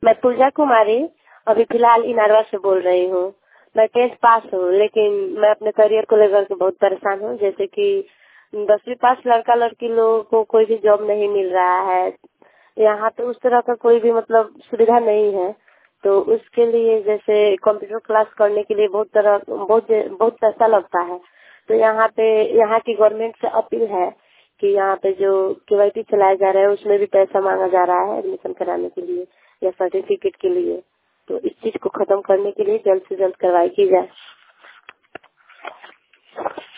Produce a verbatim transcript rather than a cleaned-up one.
मैं पूजा कुमारी अभी फिलहाल इनारवा से बोल रही हूँ। मैं टेंथ पास हूँ, लेकिन मैं अपने करियर को लेकर के बहुत परेशान हूँ। जैसे कि दसवीं पास लड़का लड़की लोगों को कोई भी जॉब नहीं मिल रहा है। यहाँ पे उस तरह का कोई भी मतलब सुविधा नहीं है। तो उसके लिए जैसे कंप्यूटर क्लास करने के लिए बहुत तरह बहुत बहुत पैसा लगता है। तो यहाँ पे यहाँ की गवर्नमेंट से अपील है कि यहाँ पे जो केवाईसी चलाया जा रहा है उसमें भी पैसा मांगा जा रहा है एडमिशन कराने के लिए या सर्टिफिकेट के लिए। तो इस चीज को खत्म करने के लिए जल्द से जल्द कार्रवाई की जाए।